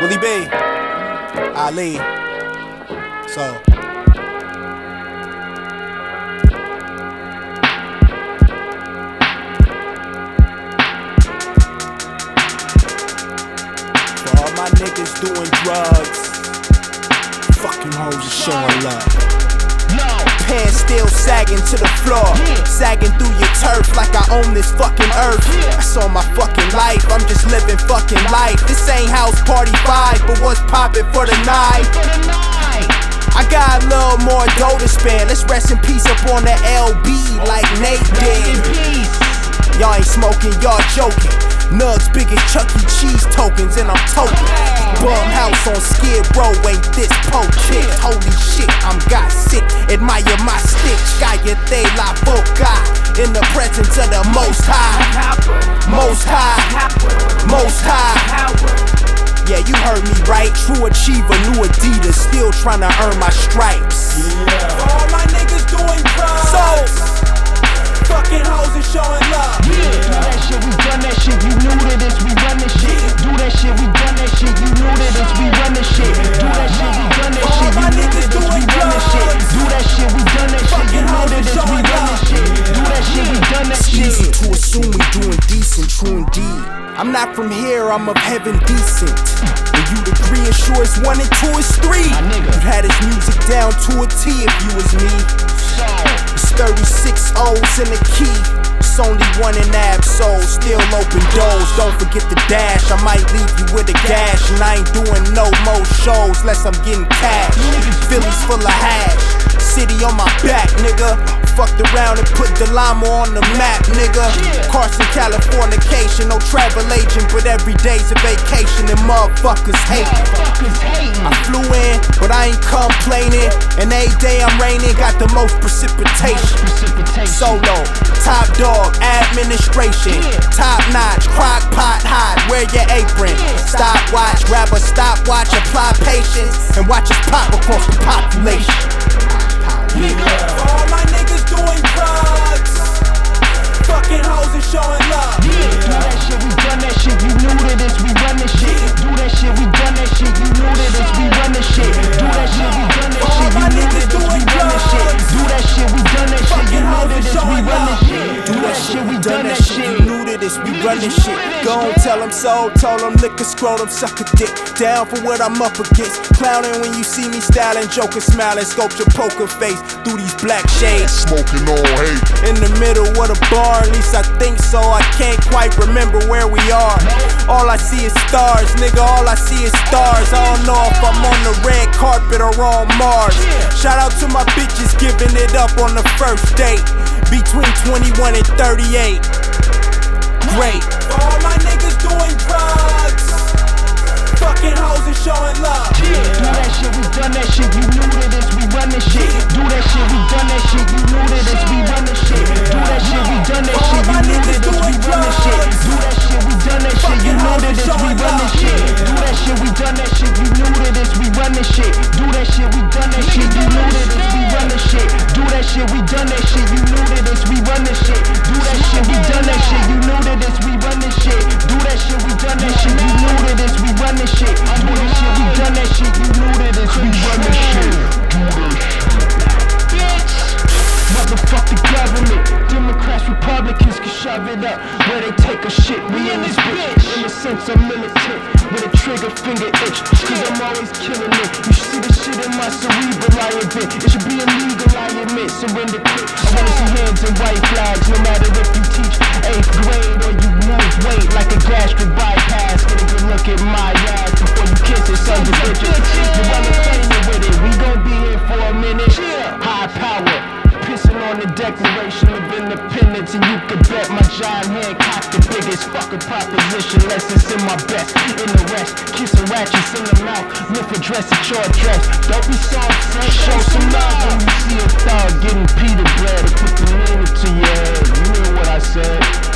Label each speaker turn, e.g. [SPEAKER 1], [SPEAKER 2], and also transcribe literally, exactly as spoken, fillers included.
[SPEAKER 1] Willie B, Ali. So. For all my niggas doing drugs, fucking hoes are showing love. Pants still sagging to the floor, yeah. Sagging through your turf like I own this fucking earth. Yeah. That's all my fucking life, I'm just living fucking life. This ain't house party five, but what's poppin' for the night? For the night. I got a little more dough to spend. Let's rest in peace up on the L B like Nate did. Y'all ain't smoking, y'all joking. Nugs big as Chuck E. Cheese tokens, and I'm token. Bum house on Skid Row, ain't this poke chick. Holy shit, I'm got sick. Admire my stick. Cállate la boca. In the presence of the Most High. Most High. Most High. Yeah, you heard me right. True achiever, new Adidas. Still tryna earn my stripes. Yeah. All my niggas doing drugs. So. Fucking hoes and showing love.
[SPEAKER 2] Yeah, do that shit, we done that shit. You new to this, we run this shit. Do that shit, we done that shit. You new to this, we run this shit. Do that shit, we done that shit. You new to this, we run this shit. Do that shit, we done that shit. You new to this, we run this shit. Do that shit, we done that shit.
[SPEAKER 1] It's easy to assume we doing decent, true indeed. I'm not from here, I'm of heaven decent. And you'd agree, and sure it's one and two is three. You'd had his music down to a T if you was me. It's thirty-six O's in the key. It's only one in Ab-Soul, still open doors. Don't forget the dash, I might leave you with a gash. And I ain't doing no more shows unless I'm getting cash. Philly's full of hash, city on my back, nigga. Fucked around and put Delamo on the map, nigga. Carson, Californication, no travel agent, but every day's a vacation and motherfuckers hatin'. I flew in, but I ain't complaining. And every day I'm raining, got the most precipitation. Solo, top dog, administration, top notch, crock pot hot, wear your apron. Stopwatch, grab a stopwatch, apply patience, and watch us pop across the population. All my niggas doing drugs, fucking hoes and showing love.
[SPEAKER 2] Yeah, do that shit, we done that shit. You new to this, we run this shit. Do that shit, we done that shit. You new to this, we run this shit. Do that shit, we done that shit. You new to this, we run this shit. Do that shit, we done that shit. You new to this, we run this shit. Do that shit, we done that shit.
[SPEAKER 1] You new to this, we run this shit. Go on, tell them so, told them lick a scrotum, suck a dick. Down for what I'm up against. Clowning when you see me styling, joking, smiling, sculpture poker face through these black shades.
[SPEAKER 3] Smoking all hate.
[SPEAKER 1] In the middle of the bar, at least I think so. I can't quite remember where we are. All I see is stars, nigga, all I see is stars. I don't know if I'm on the red carpet or on Mars. Shout out to my bitches giving it up on the first date. Between twenty-one and thirty-eight. Great. For all my niggas doing drugs, fucking hoes and showing love.
[SPEAKER 2] Yeah, do that shit, we done that shit. You new to this, we run this shit. Do that shit, we done that shit. You new to this, we run this shit. Do that shit, we done that shit. You new to this, we run this shit. Do that shit, we done that shit. You new to this, we run this shit. Do that shit, we done that shit. You new to this, we run this shit. Do that shit, we done that shit. You new to this, we run this shit. Do that shit, we done that shit. You new to this, we run this shit. Do that shit, we done that shit. You new to this, we run this shit. Do that shit, we done that shit. You new to this, we run this shit. Do that shit, we done that shit. You new to this, we run this shit. Do that shit. Bitch. Motherfuck the government. Democrats, Republicans can shove it up where they take a shit. We in this bitch. In the sense I'm militant with a trigger finger itch. Cause I'm always killing it. You should see the shit in my cerebral, I admit. It should be illegal, I admit. Surrender quick. I wanna see hands and white flags. No matter if you teach eighth grade or you lose weight like a gastric bypass. Get a good look at my ass before you kiss it, son of a bitch. You're running crazy with it. We gon' be here for a minute. High power. Pissing on the Declaration of Independence, and you can bet my giant hand cocked the biggest fucking proposition. Lessons in my best, in the rest, kissing ratchets in the mouth, lift a dress at your dress. Don't be soft, son. Show some love when you see a thug getting pita bread and put the meaning to your head. You hear what I said?